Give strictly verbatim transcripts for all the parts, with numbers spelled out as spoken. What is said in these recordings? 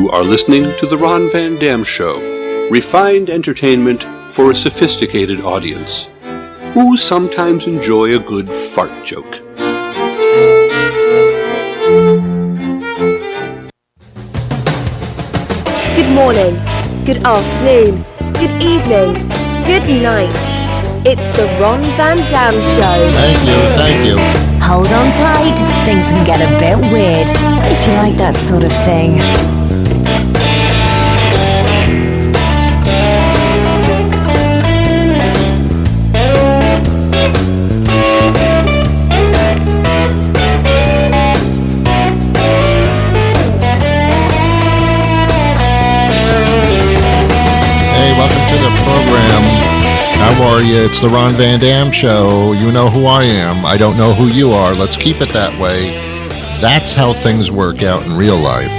You are listening to The Ron Van Dam Show, refined entertainment for a sophisticated audience who sometimes enjoy a good fart joke. Good morning, good afternoon, good evening, good night. It's The Ron Van Dam Show. Thank you, thank you. Hold on tight, things can get a bit weird, if you like that sort of thing. Hey, welcome to the program. How are you? It's the Ron Van Dam Show. You know who I am. I don't know who you are. Let's keep it that way. That's how things work out in real life.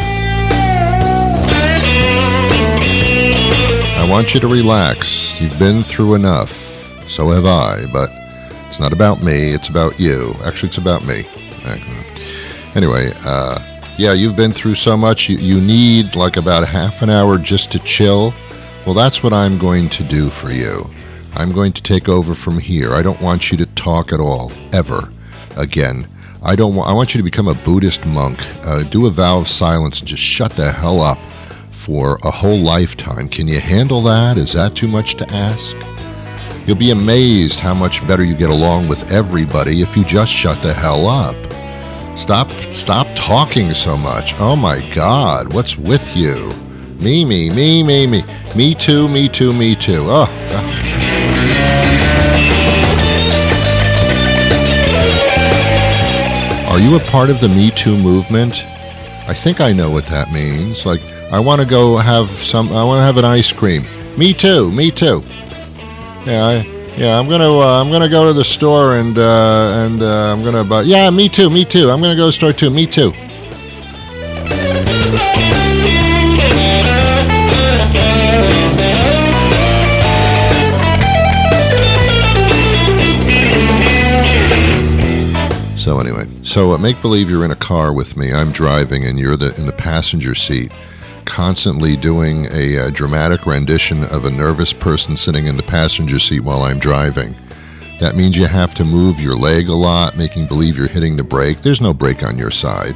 I want you to relax. You've been through enough. So have I, but it's not about me. It's about you. Actually, it's about me. Anyway, uh, yeah, you've been through so much. You, you need like about half an hour just to chill. Well, that's what I'm going to do for you. I'm going to take over from here. I don't want you to talk at all, ever, again. I don't want. I want you to become a Buddhist monk. Uh, do a vow of silence and just shut the hell up for a whole lifetime. Can you handle that? Is that too much to ask? You'll be amazed how much better you get along with everybody if you just shut the hell up. Stop, stop talking so much. Oh my God, what's with you? Me, me, me, me, me. Me too, me too, me too. Oh, God. Are you a part of the Me Too movement? I think I know what that means. Like, I want to go have some, I want to have an ice cream. Me too, me too. Yeah, I, yeah, I'm gonna, uh, I'm gonna go to the store and, uh, and uh, I'm gonna buy. Yeah, me too, me too. I'm gonna go to the store too. Me too. So anyway, so uh, make believe you're in a car with me. I'm driving and you're the in the passenger seat, constantly doing a uh, dramatic rendition of a nervous person sitting in the passenger seat while I'm driving. That means you have to move your leg a lot, making believe you're hitting the brake. There's no brake on your side.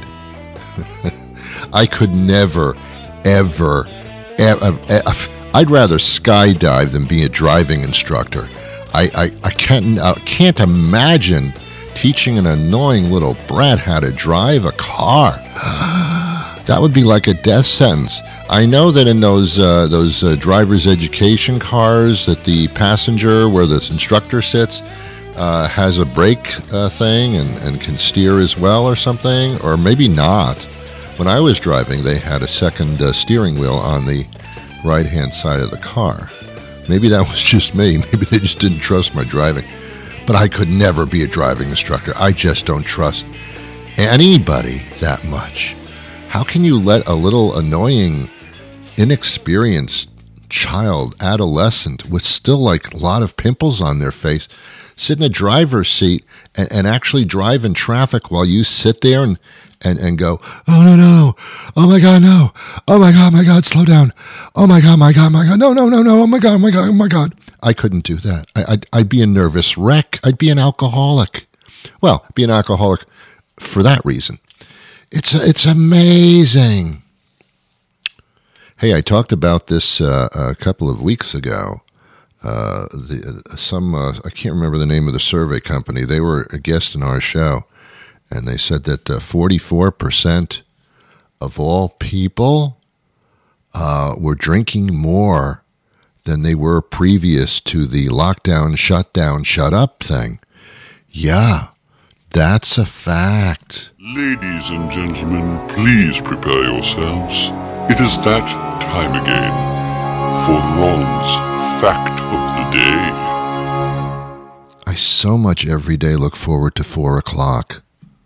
I could never, ever, ever, ever, I'd rather skydive than be a driving instructor. I, I, I can't, I can't imagine teaching an annoying little brat how to drive a car. That would be like a death sentence. I know that in those uh, those uh, driver's education cars, that the passenger where the instructor sits uh, has a brake uh, thing and, and can steer as well or something, or maybe not. When I was driving, they had a second uh, steering wheel on the right-hand side of the car. Maybe that was just me. Maybe they just didn't trust my driving. But I could never be a driving instructor. I just don't trust anybody that much. How can you let a little annoying, inexperienced child, adolescent, with still like a lot of pimples on their face, sit in a driver's seat and, and actually drive in traffic while you sit there and, and, and go, oh, no, no, oh, my God, no, oh, my God, my God, slow down, oh, my God, my God, my God, no, no, no, no, oh, my God, oh, my God, oh, my God. I couldn't do that. I, I'd, I'd be a nervous wreck. I'd be an alcoholic. Well, be an alcoholic for that reason. It's it's amazing. Hey, I talked about this uh, a couple of weeks ago. Uh, the uh, some uh, I can't remember the name of the survey company. They were a guest in our show, and they said that uh, forty-four percent of all people uh, were drinking more than they were previous to the lockdown, shut down, shut up thing. Yeah, that's a fact. Ladies and gentlemen, please prepare yourselves. It is that time again for Ron's Fact of the Day. I so much every day look forward to four o'clock.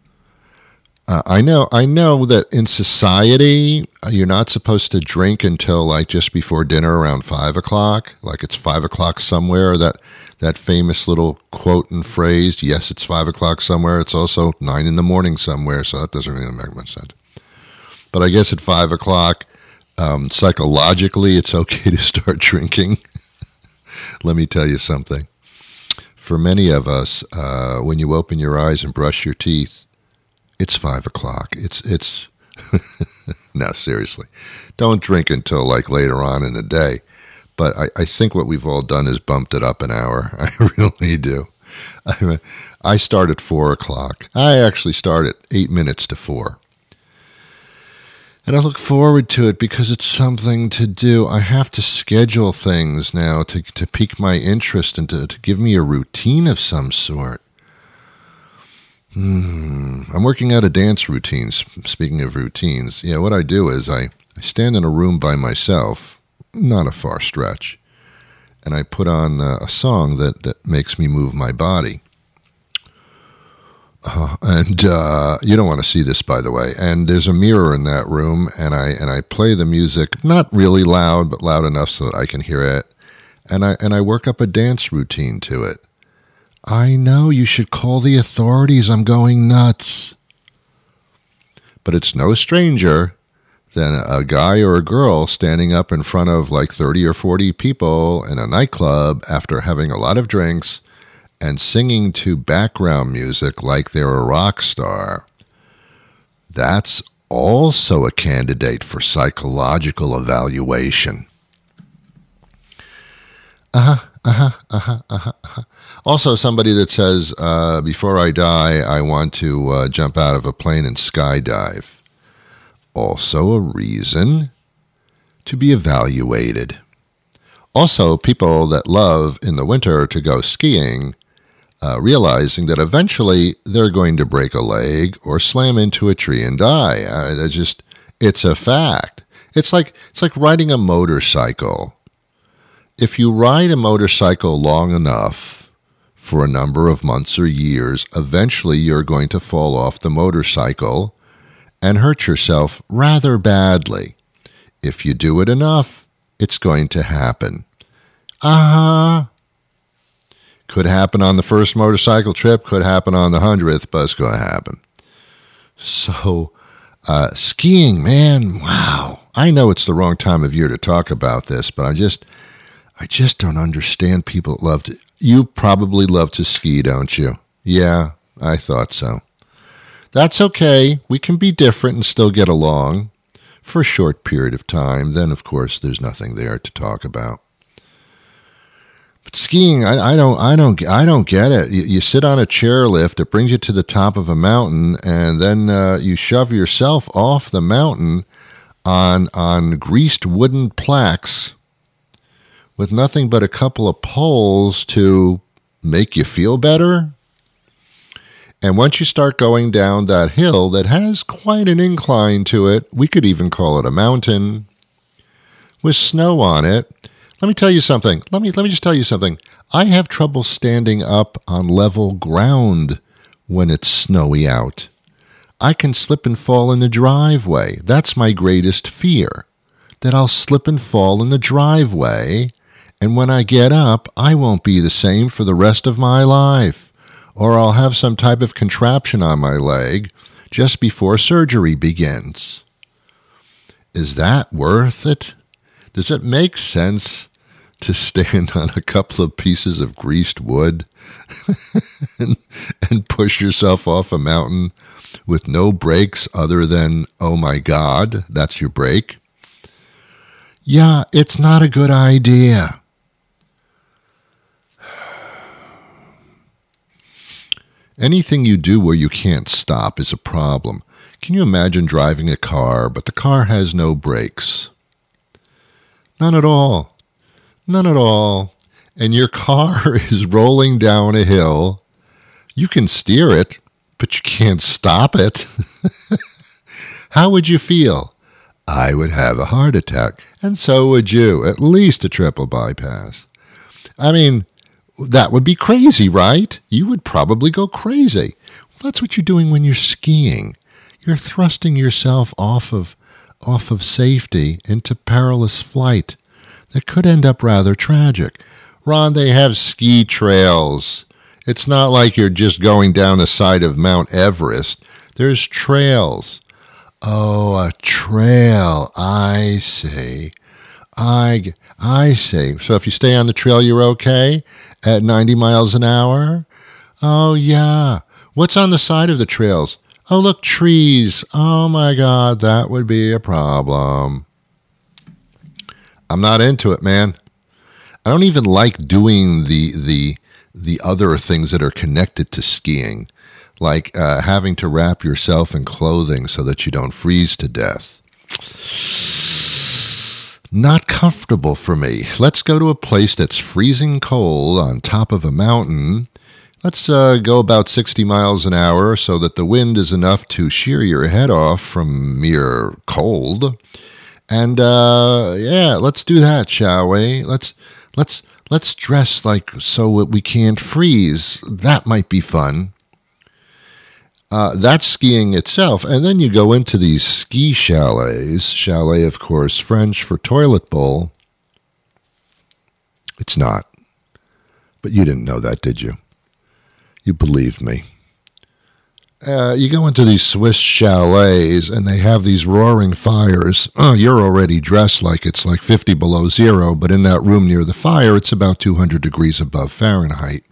Uh, I know, I know that in society, you're not supposed to drink until like just before dinner around five o'clock. Like it's five o'clock somewhere. That that famous little quote and phrase. Yes, it's five o'clock somewhere. It's also nine in the morning somewhere. So that doesn't really make much sense. But I guess at five o'clock, Um, psychologically, it's okay to start drinking. Let me tell you something. For many of us, uh, when you open your eyes and brush your teeth, it's five o'clock. It's, it's, no, seriously. Don't drink until like later on in the day. But I, I think what we've all done is bumped it up an hour. I really do. I mean, I start at four o'clock. I actually start at eight minutes to four. And I look forward to it because it's something to do. I have to schedule things now to, to pique my interest and to, to give me a routine of some sort. Hmm. I'm working out a dance routine. Speaking of routines, yeah, what I do is I, I stand in a room by myself, not a far stretch, and I put on uh, a song that, that makes me move my body. Uh, and uh, you don't want to see this, by the way. And there's a mirror in that room, and I and I play the music, not really loud, but loud enough so that I can hear it. And I and I work up a dance routine to it. I know, you should call the authorities. I'm going nuts. But it's no stranger than a guy or a girl standing up in front of like thirty or forty people in a nightclub after having a lot of drinks and singing to background music like they're a rock star. That's also a candidate for psychological evaluation. Uh-huh, uh-huh, uh-huh, uh-huh, uh-huh. Also, somebody that says, uh, before I die, I want to uh, jump out of a plane and skydive. Also a reason to be evaluated. Also, people that love in the winter to go skiing, Uh, realizing that eventually they're going to break a leg or slam into a tree and die. Uh, it's just, it's a fact. It's like it's like riding a motorcycle. If you ride a motorcycle long enough for a number of months or years, eventually you're going to fall off the motorcycle and hurt yourself rather badly. If you do it enough, it's going to happen. Uh-huh. Could happen on the first motorcycle trip, could happen on the hundredth, but it's going to happen. So, uh, skiing, man, wow. I know it's the wrong time of year to talk about this, but I just, I just don't understand people that love to. You probably love to ski, don't you? Yeah, I thought so. That's okay. We can be different and still get along for a short period of time. Then, of course, there's nothing there to talk about. But skiing, I, I don't, I don't, I don't get it. You, you sit on a chairlift, it brings you to the top of a mountain, and then uh, you shove yourself off the mountain on on greased wooden plaques with nothing but a couple of poles to make you feel better. And once you start going down that hill that has quite an incline to it, we could even call it a mountain, with snow on it. Let me tell you something. Let me let me just tell you something. I have trouble standing up on level ground when it's snowy out. I can slip and fall in the driveway. That's my greatest fear, that I'll slip and fall in the driveway, and when I get up, I won't be the same for the rest of my life, or I'll have some type of contraption on my leg just before surgery begins. Is that worth it? Does it make sense to stand on a couple of pieces of greased wood and, and push yourself off a mountain with no brakes other than, oh my God, that's your brake? Yeah, it's not a good idea. Anything you do where you can't stop is a problem. Can you imagine driving a car, but the car has no brakes? None at all. None at all. And your car is rolling down a hill. You can steer it, but you can't stop it. How would you feel? I would have a heart attack, and so would you, at least a triple bypass. I mean, that would be crazy, right? You would probably go crazy. Well, that's what you're doing when you're skiing. You're thrusting yourself off of off of safety into perilous flight that could end up rather tragic. Ron, they have ski trails. It's not like you're just going down the side of Mount Everest. There's trails. Oh, a trail. I see. I, I see. So if you stay on the trail, you're okay at ninety miles an hour? Oh, yeah. What's on the side of the trails? Oh, look, trees. Oh, my God, that would be a problem. I'm not into it, man. I don't even like doing the the the other things that are connected to skiing, like uh, having to wrap yourself in clothing so that you don't freeze to death. Not comfortable for me. Let's go to a place that's freezing cold on top of a mountain. Let's uh, go about sixty miles an hour so that the wind is enough to shear your head off from mere cold. And uh, yeah, let's do that, shall we? Let's let's let's dress like so that we can't freeze. That might be fun. Uh, that's skiing itself. And then you go into these ski chalets. Chalet, of course, French for toilet bowl. It's not. But you didn't know that, did you? You believed me. Uh, you go into these Swiss chalets, and they have these roaring fires. Oh, you're already dressed like it's like fifty below zero, but in that room near the fire, it's about two hundred degrees above Fahrenheit.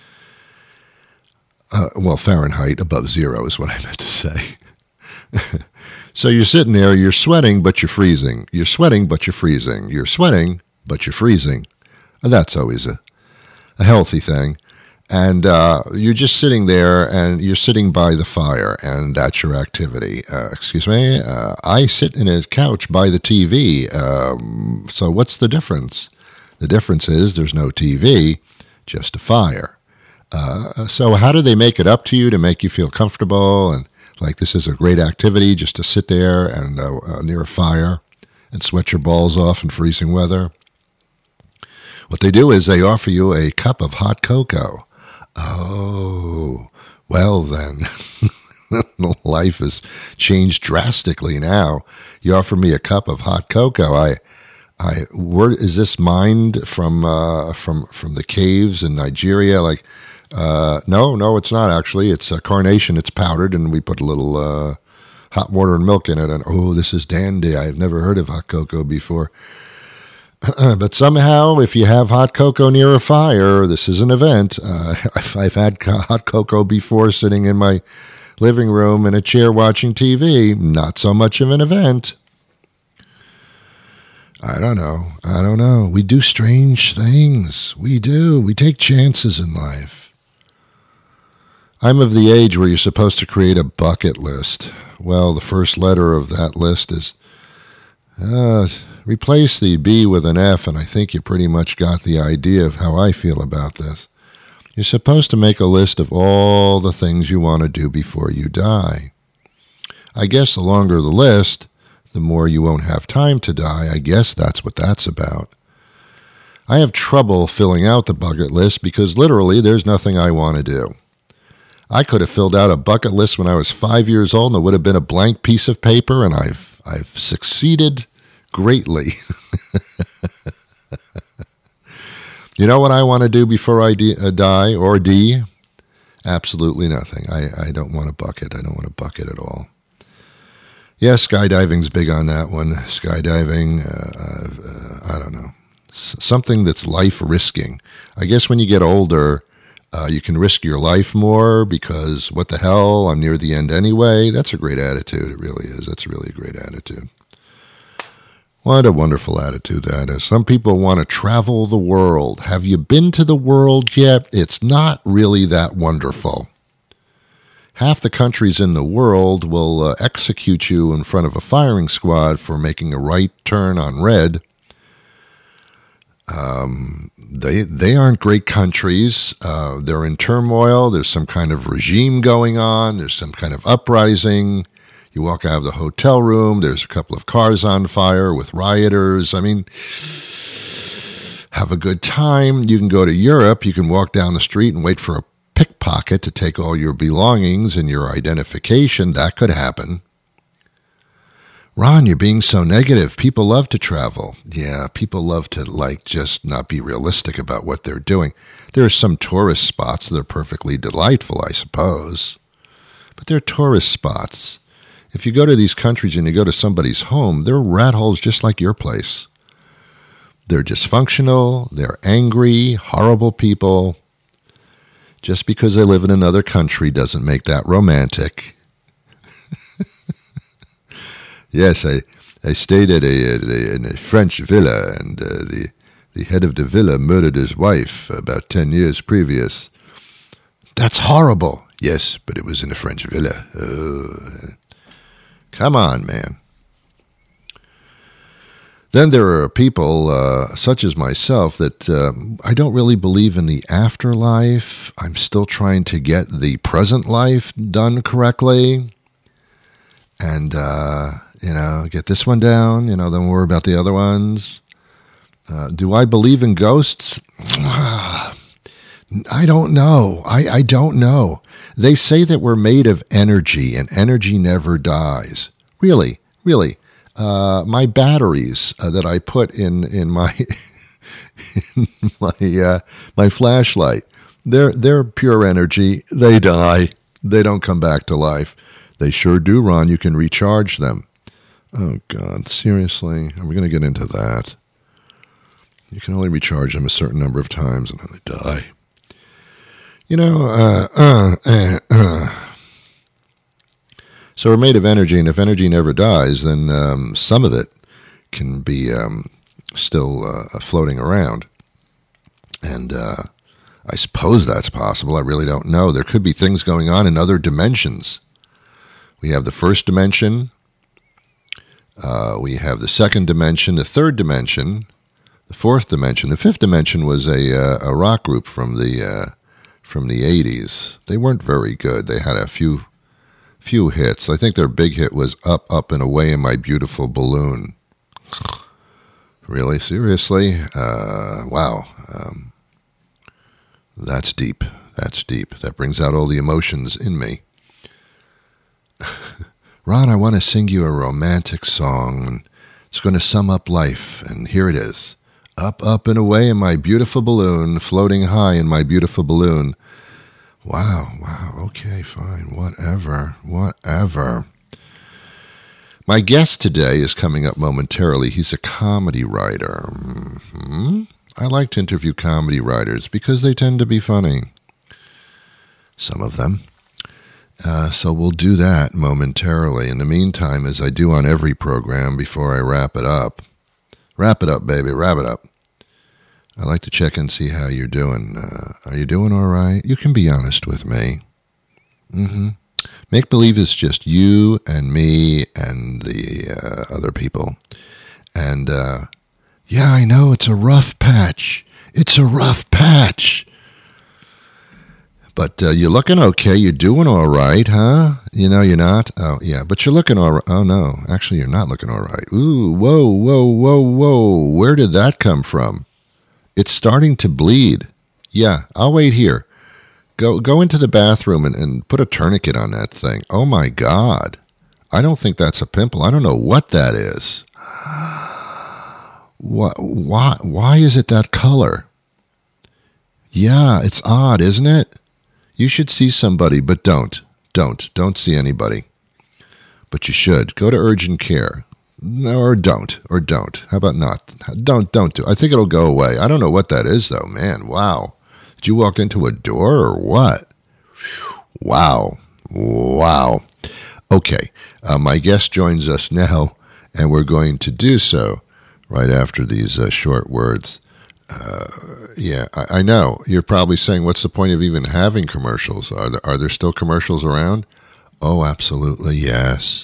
Uh, well, Fahrenheit above zero is what I meant to say. So you're sitting there, you're sweating, but you're freezing. You're sweating, but you're freezing. You're sweating, but you're freezing. And that's always a, a healthy thing. And uh, you're just sitting there, and you're sitting by the fire, and that's your activity. Uh, excuse me, uh, I sit in a couch by the T V. Um, so what's the difference? The difference is there's no T V, just a fire. Uh, so how do they make it up to you to make you feel comfortable and like this is a great activity just to sit there and uh, uh, near a fire and sweat your balls off in freezing weather? What they do is they offer you a cup of hot cocoa. Oh, well then, life has changed drastically now. You offer me a cup of hot cocoa. I, I, where is this mined from, uh, from, from the caves in Nigeria? Like, uh, no, no, it's not actually. It's a carnation. It's powdered, and we put a little uh, hot water and milk in it. And oh, this is dandy. I've never heard of hot cocoa before. But somehow, if you have hot cocoa near a fire, this is an event. Uh, I've had hot cocoa before sitting in my living room in a chair watching T V. Not so much of an event. I don't know. I don't know. We do strange things. We do. We take chances in life. I'm of the age where you're supposed to create a bucket list. Well, the first letter of that list is... Uh, replace the B with an F, and I think you pretty much got the idea of how I feel about this. You're supposed to make a list of all the things you want to do before you die. I guess the longer the list, the more you won't have time to die. I guess that's what that's about. I have trouble filling out the bucket list because literally there's nothing I want to do. I could have filled out a bucket list when I was five years old, and it would have been a blank piece of paper, and I've I've succeeded greatly. You know what I want to do before I de- uh, die or D? Absolutely nothing. I, I don't want a bucket. I don't want a bucket at all. Yeah, skydiving's big on that one. Skydiving, uh, uh, I don't know. S- something that's life-risking. I guess when you get older, uh, you can risk your life more because what the hell, I'm near the end anyway. That's a great attitude. It really is. That's really a great attitude. What a wonderful attitude that is. Some people want to travel the world. Have you been to the world yet? It's not really that wonderful. Half the countries in the world will uh, execute you in front of a firing squad for making a right turn on red. Um, they they aren't great countries. Uh, they're in turmoil. There's some kind of regime going on. There's some kind of uprising. You walk out of the hotel room, there's a couple of cars on fire with rioters. I mean, have a good time. You can go to Europe. You can walk down the street and wait for a pickpocket to take all your belongings and your identification. That could happen. Ron, you're being so negative. People love to travel. Yeah, people love to, like, just not be realistic about what they're doing. There are some tourist spots that are perfectly delightful, I suppose. But they're tourist spots. If you go to these countries and you go to somebody's home, they're rat holes just like your place. They're dysfunctional, they're angry, horrible people. Just because they live in another country doesn't make that romantic. Yes, I, I stayed at a, at a, in a French villa, and uh, the, the head of the villa murdered his wife about ten years previous. That's horrible. Yes, but it was in a French villa. Uh, come on, man. Then there are people, uh, such as myself, that uh, I don't really believe in the afterlife. I'm still trying to get the present life done correctly. And, uh, you know, get this one down, you know, then worry about the other ones. Uh, do I believe in ghosts? I don't know. I, I don't know. They say that we're made of energy, and energy never dies. Really, really. Uh, my batteries uh, that I put in in my in my uh, my flashlight, they're they're pure energy. They die. They don't come back to life. They sure do, Ron. You can recharge them. Oh God, seriously? Are we going to get into that? You can only recharge them a certain number of times, and then they die. You know, uh, uh, uh, uh. So we're made of energy, and if energy never dies, then um, some of it can be um, still uh, floating around. And uh, I suppose that's possible. I really don't know. There could be things going on in other dimensions. We have the first dimension. Uh, we have the second dimension, the third dimension, the fourth dimension. The fifth dimension was a uh, a rock group from the uh, from the eighties. They weren't very good. They had a few few hits. I think their big hit was "Up, Up and Away in My Beautiful Balloon." Really, seriously? Uh, wow, um, that's deep. That's deep. That brings out all the emotions in me. Ron, I want to sing you a romantic song, and it's going to sum up life, and here it is. Up, up, and away in my beautiful balloon, floating high in my beautiful balloon. Wow, wow, okay, fine, whatever, whatever. My guest today is coming up momentarily. He's a comedy writer. Mm-hmm. I like to interview comedy writers because they tend to be funny. Some of them. Uh, so we'll do that momentarily. In the meantime, as I do on every program before I wrap it up, wrap it up, baby, wrap it up. I like to check and see how you're doing. Uh, are you doing all right? You can be honest with me. Mm-hmm. Make-believe is just you and me and the uh, other people. And, uh, yeah, I know, it's a rough patch. It's a rough patch. But uh, you're looking okay. You're doing all right, huh? You know, you're not? Oh, yeah, but you're looking all right. Oh, no, actually, you're not looking all right. Ooh, whoa, whoa, whoa, whoa. Where did that come from? It's starting to bleed. Yeah, I'll wait here. Go go into the bathroom and, and put a tourniquet on that thing. Oh, my God. I don't think that's a pimple. I don't know what that is. Why, why, why is it that color? Yeah, it's odd, isn't it? You should see somebody, but don't. Don't. Don't see anybody. But you should. Go to urgent care. No, or don't. Or don't. How about not? Don't, don't do. I think it'll go away. I don't know what that is, though. Man, wow. Did you walk into a door or what? Wow. Wow. Okay. Uh, my guest joins us now, and we're going to do so right after these uh, short words. Uh, yeah, I, I know. You're probably saying, what's the point of even having commercials? Are there, are there still commercials around? Oh, absolutely, yes.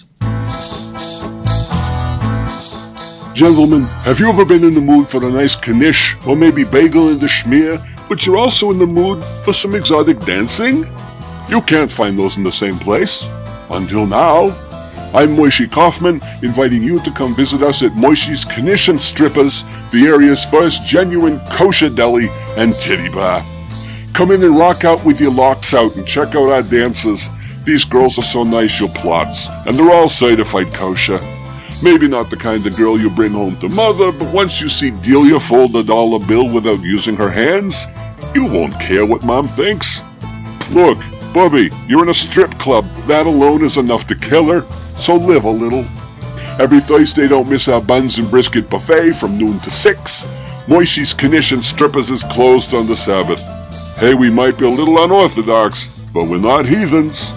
Gentlemen, have you ever been in the mood for a nice knish or maybe bagel in the schmear, but you're also in the mood for some exotic dancing? You can't find those in the same place. Until now. I'm Moishi Kaufman, inviting you to come visit us at Moishi's Knish and Strippers, the area's first genuine kosher deli and titty bar. Come in and rock out with your locks out and check out our dancers. These girls are so nice you'll plots, and they're all certified kosher. Maybe not the kind of girl you bring home to mother, but once you see Delia fold a dollar bill without using her hands, you won't care what mom thinks. Look, Bubby, you're in a strip club. That alone is enough to kill her, so live a little. Every Thursday, don't miss our buns and brisket buffet from noon to six. Moisey's Knish and Strippers is closed on the Sabbath. Hey, we might be a little unorthodox, but we're not heathens.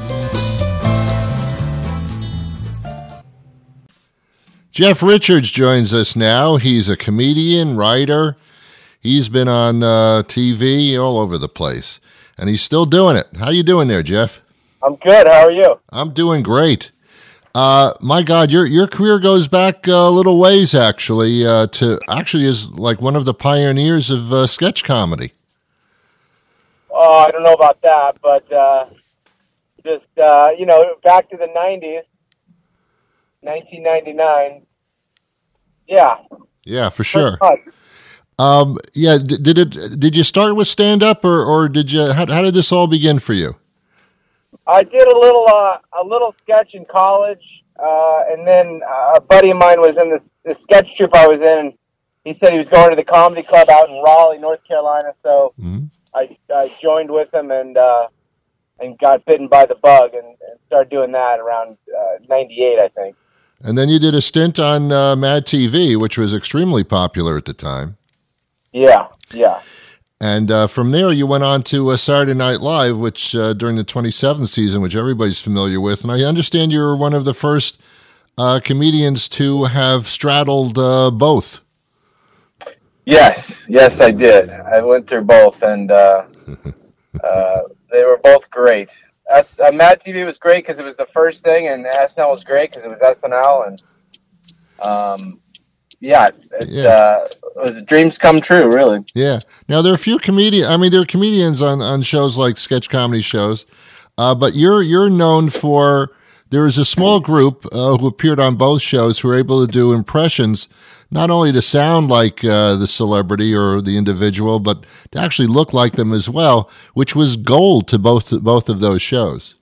Jeff Richards joins us now. He's a comedian, writer. He's been on uh, T V all over the place, and he's still doing it. How you doing there, Jeff? I'm good. How are you? I'm doing great. Uh, my God, your your career goes back a little ways, actually. Uh, to actually is like one of the pioneers of uh, sketch comedy. Oh, I don't know about that, but uh, just uh, you know, back to the nineties, nineteen ninety-nine. Yeah. Yeah, for sure. Um, yeah, did, did it? Did you start with stand up, or or did you? How, how did this all begin for you? I did a little uh, a little sketch in college, uh, and then uh, a buddy of mine was in the, the sketch troupe I was in. And he said he was going to the comedy club out in Raleigh, North Carolina. So mm-hmm. I, I joined with him and uh, and got bitten by the bug and, and started doing that around uh, ninety-eight, I think. And then you did a stint on uh, Mad T V, which was extremely popular at the time. Yeah, yeah. And uh, from there, you went on to uh, Saturday Night Live, which uh, during the twenty-seventh season, which everybody's familiar with. And I understand you were one of the first uh, comedians to have straddled uh, both. Yes, yes, I did. I went through both, and uh, uh, they were both great. S- uh, Mad T V was great because it was the first thing, and S N L was great because it was S N L, and um, yeah, it, yeah. Uh, it was dreams come true, really. Yeah. Now there are a few comedians. I mean, there are comedians on, on shows like sketch comedy shows, uh, but you're you're known for. There is a small group uh, who appeared on both shows who were able to do impressions, not only to sound like uh, the celebrity or the individual, but to actually look like them as well, which was gold to both both of those shows.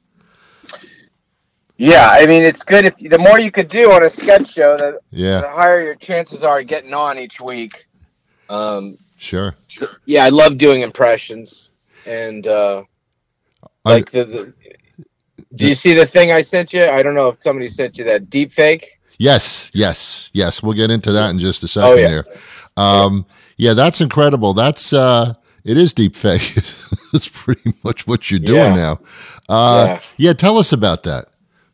Yeah, I mean, it's good if the more you could do on a sketch show, the, yeah. the higher your chances are getting on each week. Um, sure. So, yeah, I love doing impressions, and uh, like the. the Do you see the thing I sent you? I don't know if somebody sent you that deep fake. Yes, yes, yes. We'll get into that in just a second oh, yeah. here. Um, yeah, that's incredible. That's uh, it is deep fake. That's pretty much what you're doing yeah. now. Uh, yeah. yeah, tell us about that.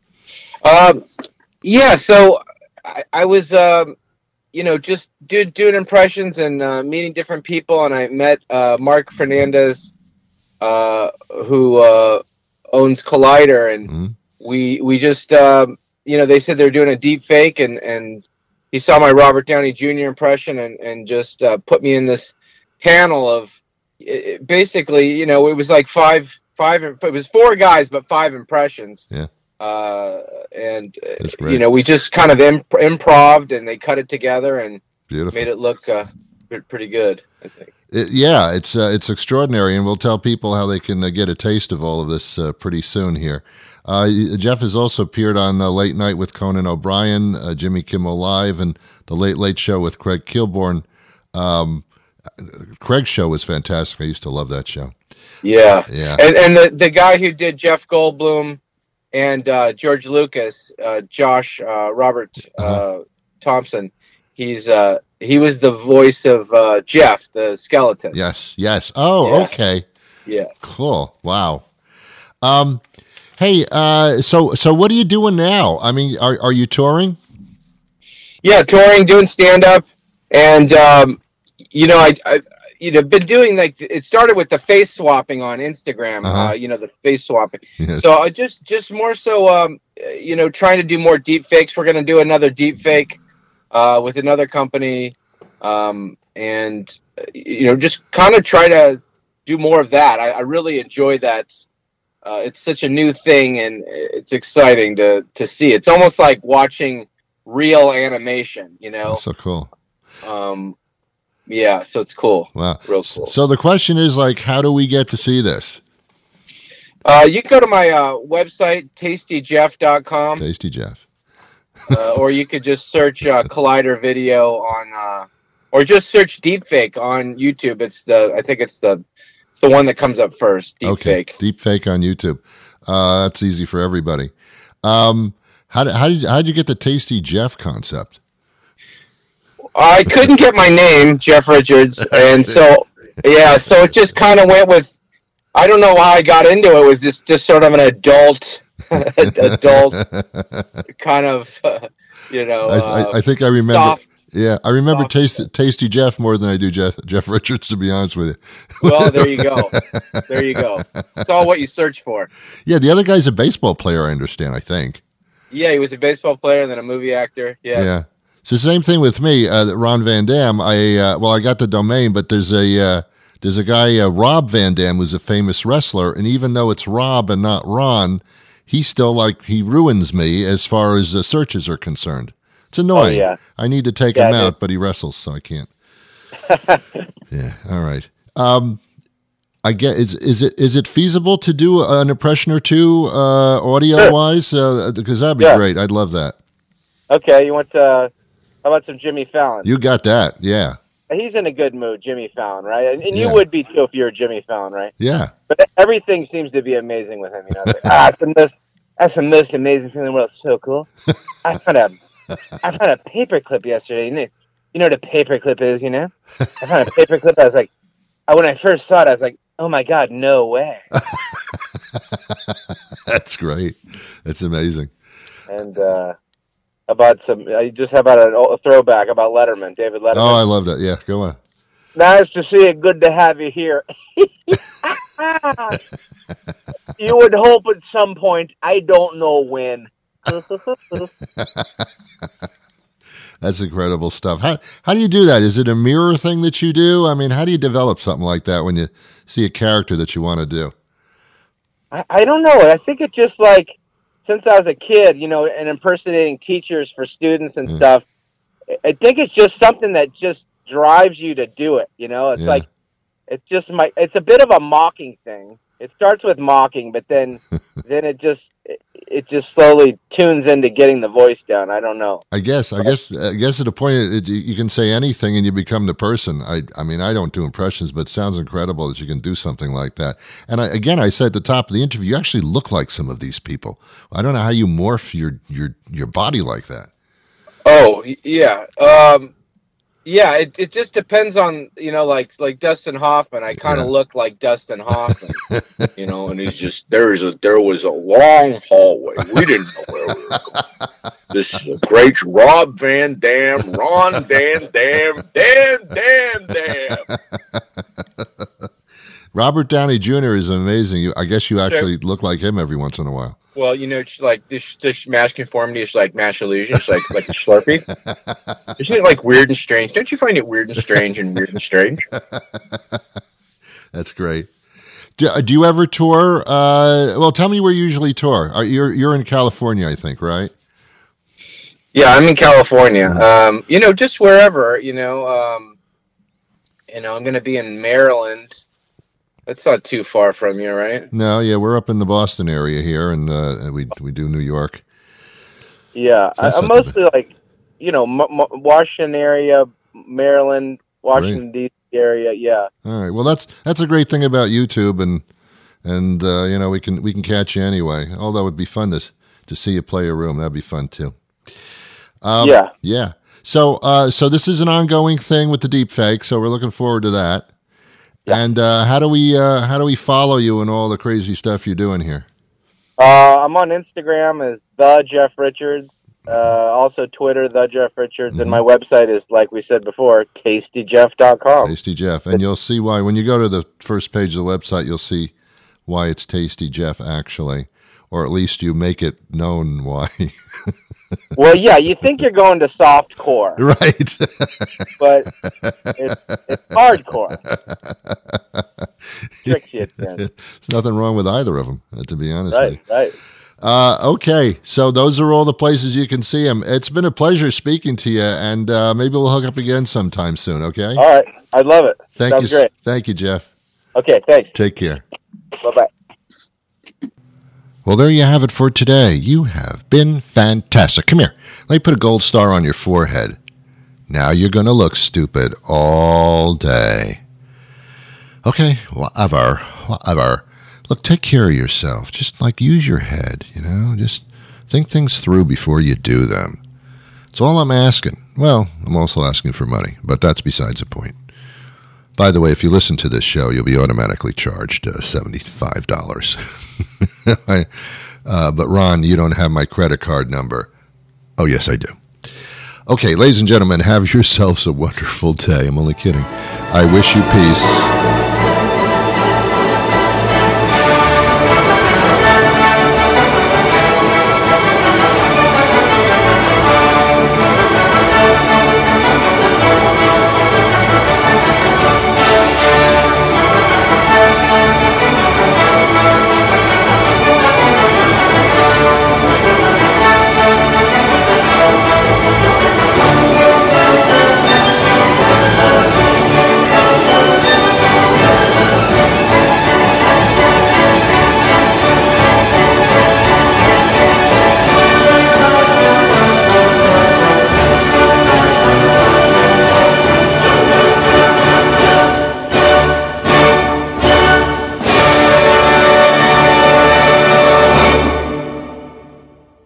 Um, yeah, so I, I was, um, you know, just do, doing impressions and uh, meeting different people, and I met uh, Mark Fernandez, uh, who. Uh, owns Collider, and mm-hmm. we we just um, you know, they said they're doing a deep fake, and and he saw my Robert Downey Junior impression and and just uh, put me in this panel of it, basically, you know, it was like five five it was four guys but five impressions. Yeah. Uh, and you know, we just kind of imp- improved, and they cut it together and Beautiful. made it look uh, pretty good, I think. It, yeah, it's uh, it's extraordinary, and we'll tell people how they can uh, get a taste of all of this uh, pretty soon here. Uh, Jeff has also appeared on uh, Late Night with Conan O'Brien, uh, Jimmy Kimmel Live, and The Late Late Show with Craig Kilborn. Um, Craig's show was fantastic. I used to love that show. Yeah, yeah. And, and the, the guy who did Jeff Goldblum and uh, George Lucas, uh, Josh uh, Robert uh, uh-huh. Thompson, he's... Uh, He was the voice of uh, Jeff, the skeleton. Yes, yes. Oh, yeah. okay. Yeah. Cool. Wow. Um, hey, uh, so so what are you doing now? I mean, are are you touring? Yeah, touring, doing stand up, and um, you know, I, I you know been doing like it started with the face swapping on Instagram. Uh-huh. Uh, you know, the face swapping. Yes. So I just just more so, um, you know, trying to do more deep fakes. We're gonna do another deep fake. Uh, with another company, um, and you know, just kind of try to do more of that. I, I really enjoy that. Uh, it's such a new thing, and it's exciting to to see. It's almost like watching real animation. You know, that's so cool. Um, yeah, so it's cool. Wow, real cool. So the question is, like, how do we get to see this? Uh, you can go to my uh, website, tasty jeff dot com. Tasty Jeff. uh, or you could just search uh, Collider Video on, uh, or just search Deepfake on YouTube. It's the, I think it's the It's the one that comes up first. Deep okay. fake. Deep fake on YouTube. Uh, that's easy for everybody. Um, how did how did how did you get the Tasty Jeff concept? I couldn't get my name, Jeff Richards, and so yeah, so it just kind of went with. I don't know how I got into it. It was just just sort of an adult, adult kind of, uh, you know. I, uh, I, I think I remember. soft, yeah, I remember soft Tasty, Tasty Jeff more than I do Jeff Jeff Richards. To be honest with you. Well, there you go. There you go. It's all what you search for. Yeah, the other guy's a baseball player. I understand. I think. Yeah, he was a baseball player and then a movie actor. Yeah. Yeah. So same thing with me, uh, Ron Van Dam. I uh, well, I got the domain, but there's a uh, there's a guy, uh, Rob Van Dam, who's a famous wrestler, and even though it's Rob and not Ron, he still like he ruins me as far as uh, searches are concerned. It's annoying. Oh, yeah. I need to take yeah, him out, but he wrestles, so I can't. Yeah. All right. Um, I get is is it is it feasible to do an impression or two uh, audio wise? Uh, because that'd be yeah. great. I'd love that. Okay, you want to? How about some Jimmy Fallon? You got that? Yeah. He's in a good mood, Jimmy Fallon, right? And, and you Yeah. would be too if you were Jimmy Fallon, right? Yeah. But everything seems to be amazing with him. You know, it's like, ah, it's the most, that's the most amazing thing in the world. It's so cool. I found a, I found a paperclip yesterday. You know, you know what a paperclip is, you know? I found a paperclip. I was like, I, when I first saw it, I was like, oh my god, no way. That's great. That's amazing. And uh, about some, I just have about a, a throwback about Letterman, David Letterman. Oh, I love that. Yeah, go on. Nice to see you. Good to have you here. You would hope at some point. I don't know when. That's incredible stuff. How how do you do that? Is it a mirror thing that you do? I mean, how do you develop something like that when you see a character that you want to do? I, I don't know. I think it's just like since I was a kid, you know, and impersonating teachers for students and Mm. stuff. I think it's just something that just drives you to do it. You know, it's Yeah. like it's just my. It's a bit of a mocking thing. It starts with mocking, but then then it just it, it just slowly tunes into getting the voice down. I don't know. I guess. I guess. I guess at the point it, you you can say anything and you become the person. I. I mean, I don't do impressions, but it sounds incredible that you can do something like that. And I, again, I said at the top of the interview, you actually look like some of these people. I don't know how you morph your your your body like that. Oh yeah, um, yeah. It it just depends on you know like like Dustin Hoffman. I kind of Yeah. look like Dustin Hoffman, you know. And he's just there's a there was a long hallway. We didn't know where we were going. This great Rob Van Dam, Ron Van Dam, Dan Dan Dan. Robert Downey Junior is amazing. You, I guess you actually look like him every once in a while. Well, you know, it's like this this mass conformity is like mass illusion. It's like like a Slurpee. Isn't it like weird and strange? Don't you find it weird and strange and weird and strange? That's great. Do, do you ever tour? Uh, well, tell me where you usually tour. Are, you're you're in California, I think, right? Yeah, I'm in California. Um, you know, just wherever. You know, um, you know, I'm going to be in Maryland. That's not too far from you, right? No, yeah, we're up in the Boston area here, and uh, we we do New York. Yeah, So I, that's I'm not too mostly like, you know, M- M- Washington area, Maryland, Washington D C area. Yeah. All right. Well, that's that's a great thing about YouTube, and and uh, you know we can we can catch you anyway. Although it'd be fun to to see you play a room. That'd be fun too. Um, Yeah. Yeah. So uh, so this is an ongoing thing with the deep fake. So we're looking forward to that. Yeah. And uh, how do we uh, how do we follow you and all the crazy stuff you're doing here? Uh, I'm on Instagram as the Jeff Richards. Uh, also Twitter, the Jeff Richards, Mm-hmm. and my website is, like we said before, tasty jeff dot com. Tasty Jeff, and you'll see why when you go to the first page of the website. You'll see why it's Tasty Jeff actually, or at least you make it known why. Well, yeah, you think you're going to soft core, Right. but it's, it's hardcore. Tricks you, then. There's nothing wrong with either of them, to be honest with Right, you. right. Uh, okay, so those are all the places you can see him. It's been a pleasure speaking to you, and uh, maybe we'll hook up again sometime soon, okay? All right, I love it. Thank Sounds you. great. Thank you, Jeff. Okay, thanks. Take care. Bye-bye. Well, there you have it for today. You have been fantastic. Come here. Let me put a gold star on your forehead. Now you're going to look stupid all day. Okay, whatever, whatever. Look, take care of yourself. Just, like, use your head, you know? Just think things through before you do them. That's all I'm asking. Well, I'm also asking for money, but that's besides the point. By the way, if you listen to this show, you'll be automatically charged uh, seventy-five dollars. I, uh, but, Ron, you don't have my credit card number. Oh, yes, I do. Okay, ladies and gentlemen, have yourselves a wonderful day. I'm only kidding. I wish you peace.